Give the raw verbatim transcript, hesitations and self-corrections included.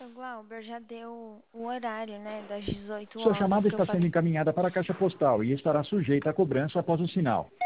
Seu Glauber, já deu o horário, né, das dezoito Sua horas chamada que eu está sendo falei. encaminhada para a caixa postal e estará sujeita a cobrança após o sinal.